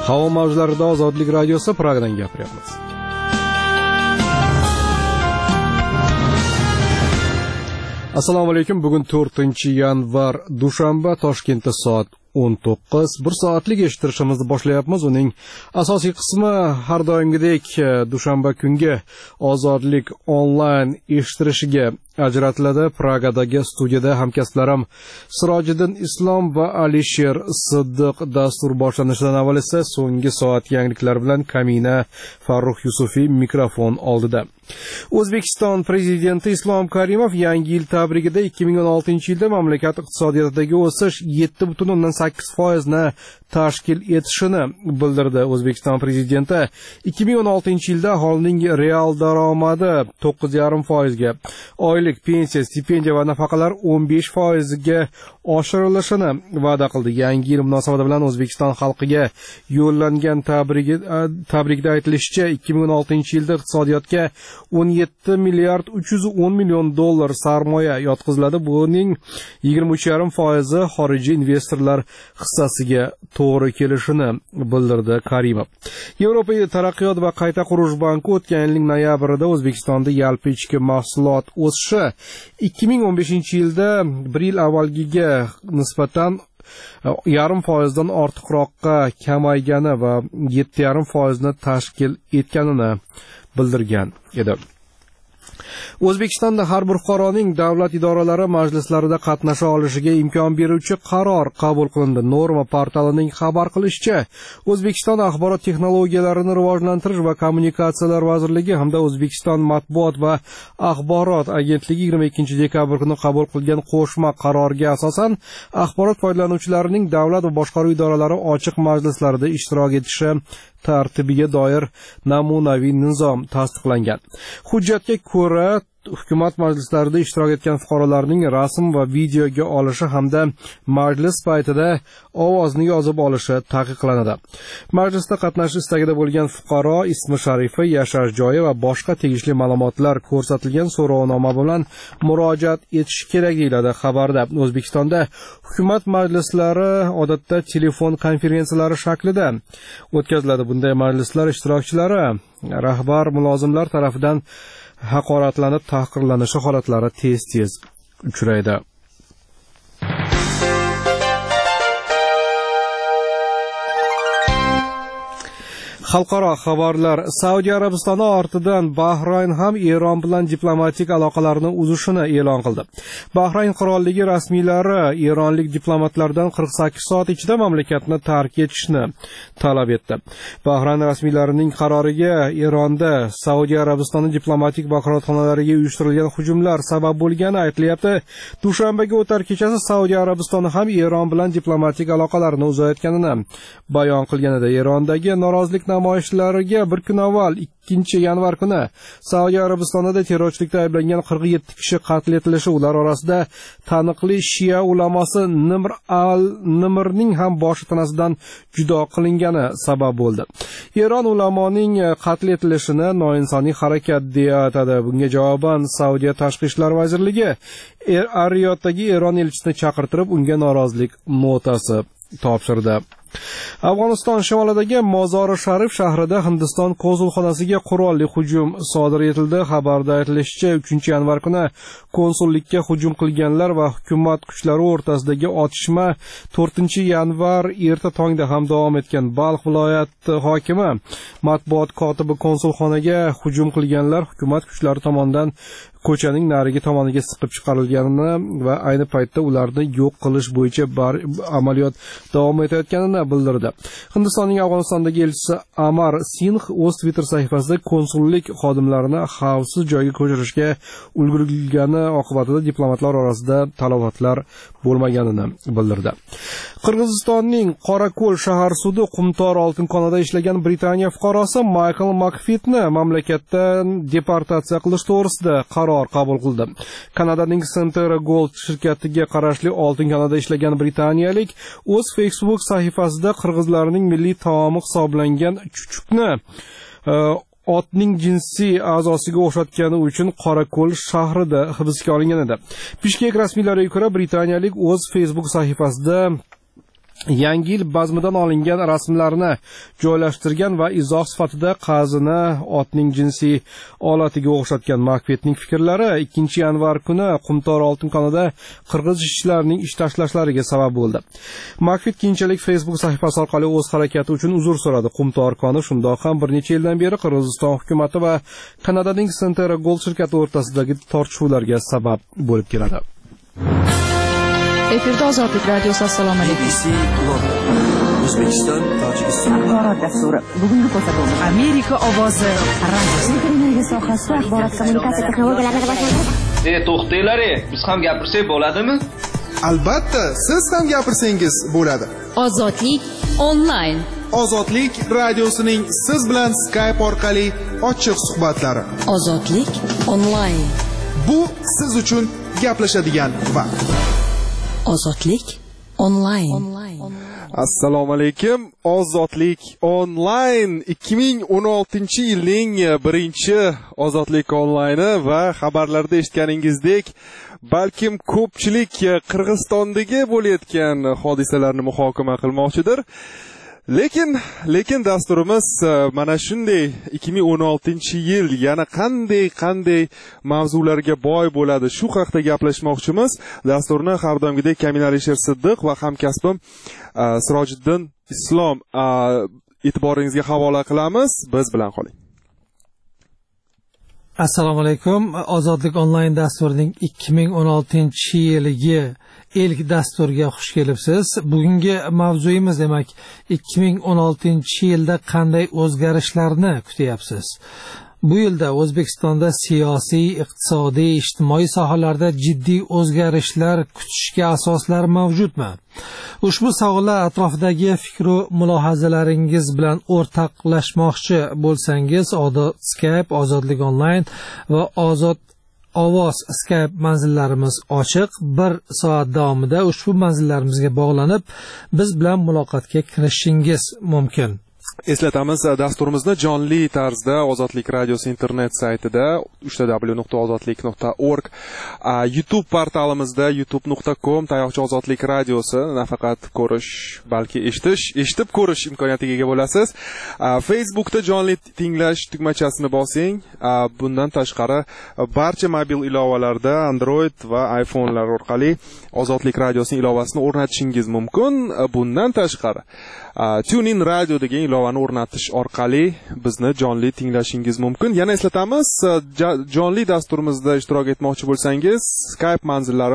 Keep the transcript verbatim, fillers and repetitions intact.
Havo mavjlarida Ozodlik radiosi Pragadan gapiryapmiz. Assalomu alaykum. Bugun to'rtinchi yanvar dushanba, Toshkentda soat o'n to'qqiz. Bir soatlik eshittirishimizni boshlayapmiz. Uning asosiy qismi har doimgidek dushanba kungi Ozodlik onlayn eshittirishiga ajratiladi. Pragadagi studiyada hamkasblarim Sirojiddin Islom va Alisher Siddiq. Dastur boshlanishidan avval esa so'nggi soat yangiliklari bilan Kamina Farruh Yusufiy mikrofon oldida. O'zbekiston prezidenti Islom Karimov yangi yil tabrigida ikki ming o'n oltinchi yilda mamlakat iqtisodiyotidagi o'sish yetti butun o'ndan sakkiz foiz ni tashkil etishini bildirdi. O'zbekiston prezidenti ikki ming o'n oltinchi yilda aholining real daromadi to'qqiz yarim foiz ga, oylik pensiya, stipendiya va nafaqalar o'n besh foiz ga oshirilishini va'da qildi. Yangi yil munosabati bilan O'zbekiston xalqiga yo'llangan tabrikda aytilishicha, ikki ming o'n oltinchi yilda iqtisodiyotga o'n yetti milliard uch yuz o'n million dollar sarmoya yotqiziladi. Buning yigirma uch yarim foiz i xorijiy investorlar hissasiga to'g'ri kelishini bildirdi Karimov. Yevropa taraqqiyot va qayta qurish banki o'tgan yilning noyabrida O'zbekistonda yalpi ichki mahsulot o'sishi ikki ming o'n beshinchi yilda bir yil avvalgiga nisbatan yarim foizdan ortiqroqqa kamaygani va yetti yarim foiz ni tashkil etganini bildirgan edi. O'zbekistonda har bir fuqaroning davlat idoralari majlislarida qatnasha olishiga imkon beruvchi qaror qabul qilindi. Norma portalining xabar qilishicha, O'zbekiston axborot texnologiyalarini rivojlantirish va kommunikatsiyalar vazirligi hamda O'zbekiston matbuot va axborot agentligi yigirma ikkinchi dekabr kuni qabul qilgan qo'shma qarorga asosan axborot foydalanuvchilarining davlat va boshqaruv idoralari ochiq majlislarida ishtirok etishi tartibiga doir namunaviy nizom tasdiqlangan. Hujjatga ko'ra, hukumat majlislarida ishtirok etgan fuqarolarning rasm va videoga olishi hamda majlis paytida ovozni yozib olishi taqiqlanadi. Majlisda qatnashish istagida bo'lgan fuqaro ismi sharifi, yashash joyi va boshqa tegishli ma'lumotlar ko'rsatilgan so'rovnoma bilan murojaat etish kerak deyiladi xabarda. O'zbekistonda hukumat majlislari odatda telefon konferensiyalari shaklida o'tkaziladi. Bunday majlislar ishtirokchilari rahbar mulozimlar tomonidan haqoratlanib, tahqirlanishi holatlari tez-tez uchraydi. Xalqaro xabarlar. Saudiya Arabistoni ortidan Bahrayn ham Eron bilan diplomatik aloqalarni uzishini e'lon qildi. Bahrayn qirolligi rasmiylari eronlik diplomatlardan qirq sakkiz soat ichida mamlakatni tark etishni talab etdi. Bahrayn rasmiylarining qaroriga Eronda Saudiya Arabistoni diplomatik vakolatxonalariga uyushtirilgan hujumlar sabab bo'lgani aytilyapti. Dushanbaga o'tar kechasi Saudiya Arabistoni ham Eron bilan diplomatik aloqalarni uzayotganini bayon qilgan edi. Erondagi norozilik namoyishlariga bir kun avval ikkinchi yanvar kuni Saudiya Arabistonida terrorchilikda ayblangan qirq yetti kishi qatl etilishi, ular orasida taniqli Shia ulamosi Nimr al-Nimrning ham boshi tanasidan judo qilingani sabab bo'ldi. Eron ulamoning qatl etilishini noinsoniy harakat deya atadi. Bunga javoban Saudiya tashqi ishlar vazirligi Ar-Riyodagi Eron elchisini chaqirtirib, unga norozilik notasi topshirdi. Afg'oniston shimolidagi Mozori Sharif shahrida Hindiston konsulxonasiga qurolli hujum sodir etildi. Xabarda aytilishicha, uchinchi yanvar kuni konsullikka hujum qilganlar va hukumat kuchlari o'rtasidagi otishma to'rtinchi yanvar erta tongda ham davom etgan. Balx viloyati hokimi matbuot kotibi konsulxonaga hujum qilganlar hukumat kuchlari tomonidan ko'chaning narigi tomoniga siqib chiqarilganini va ayni paytda ularni yo'q qilish bo'yicha amaliyot davom etayotganini bildirdi. Hindistonning Afg'onistondagi elchisi Amar Singh o'z Twitter sahifasida konsullik xodimlarini xavfsiz joyga ko'chirishga ulgurilgani oqibatida diplomatlar orasida talafotlar bo'lmaganini bildirdi. Qirg'izistonning Qorako'l shahar sudi Qumtor oltin konida ishlagan Britaniya fuqarosi Michael Makfitni mamlakatdan deportatsiya qilish to'g'risida qaror qabul qildi. Kanadaning Centera Gold shirkatiga qarashli oltin konida ishlagan britaniyalik o'z Facebook sahifasida qirg'izlarning milliy taomi hisoblangan chuchukni otning jinsiy a'zosiga o'xshatgani uchun Qorako'l shahrida hibsga olingan edi. Bishkek rasmiylariga ko'ra, britaniyalik o'z Facebook sahifasida Yangi yil bazmidan olingan rasmlarni joylashtirgan va izoh sifatida qazini otning jinsiy olatiga o'xshatgan Makbetning fikrlari ikkinchi yanvar kuni Qumtor oltin konida qirg'iz ishchilarining ish tashlashlariga sabab bo'ldi. Makbet keyinchalik Facebook sahifasi orqali o'z harakati uchun uzr so'radi. Qumtor koni shundoq ham bir necha yildan beri Qirg'iziston hukumatı va Kanadaning Centera Gold shirkati o'rtasidagi tortishuvlarga sabab bo'lib keladi. Efirda Ozodlik radiosi. Assalomu alaykum. O'zbekiston, Tojikiston axborot dasturi. Bugungi ko'rsatuv Amerika ovozi radiosi. Energiya sohasida axborot kommunikatsiya texnologiyalarini rivojlantirish. E, to'xtanglar, biz ham gapirsak bo'ladimi? Albatta, siz ham gapirsangiz bo'ladi. Ozodlik onlayn. Ozodlik radiosining siz bilan Skype orqali ochiq suhbatlari. Ozodlik onlayn. Bu siz uchun gaplashadigan vaqt. Ozodlik onlayn. Assalomu alaykum. Ozodlik onlayn ikki ming o'n oltinchi yilning birinchi Ozodlik onlayni va xabarlarda eshitganingizdek, balkim ko'pchilik Qirg'izistondagi bo'layotgan hodisalarni muhokama qilmoqchidir. Lekin lekin dasturimiz mana shunday ikki ming o'n oltinchi yil yana qanday qanday mavzularga boy bo'ladi, shu haqida gaplashmoqchimiz. Dasturni har doimgidek Kamil Alisher Siddiq va hamkasbim Sirojiddin Islom e'tiboringizga havola qilamiz. Biz bilan qoling. Assalomu alaykum. Ozodlik onlayn dasturining ikki ming o'n oltinchi yiliga ilk dasturga xush kelibsiz. Bugungi mavzuyimiz demak ikki ming o'n oltinchi yilda qanday o'zgarishlarni kutyapsiz? Bu yilda O'zbekistonda siyosiy, iqtisodiy, ijtimoiy sohalarda jiddiy o'zgarishlar kutishga asoslar mavjudmi? Ushbu savollar atrofidagi fikr va mulohazalaringiz bilan o'rtoqlashmoqchi bo'lsangiz, Ozod Skype, Ozodlik onlayn va Ozod ovoz Skype manzillarimiz ochiq. Bir soat davomida ushbu manzillarimizga bog'lanib, biz bilan muloqotga kirishingiz mumkin. Eslatamiz, dasturimizni jonli tarzda Ozodlik radiosi internet saytida w w w nuqta ozodlik nuqta org, YouTube portalimizda youtube nuqta com tayoqcha Ozodlik radiosi nafaqat ko'rish, balki eshitish, eshitib ko'rish imkoniyatiga ega bo'lasiz. Facebookda jonli tinglash tugmachasini bosing. Bundan tashqari barcha mobil ilovalarda Android va iPhone'lar orqali Ozodlik radiosining ilovasini o'rnatishingiz mumkin. Bundan tashqari TuneIn Radio degan ilovani o'rnatish orqali bizni jonli tinglashingiz mumkin. Yana eslatamiz, jonli dasturimizda ishtirok etmoqchi bo'lsangiz, Skype manzillari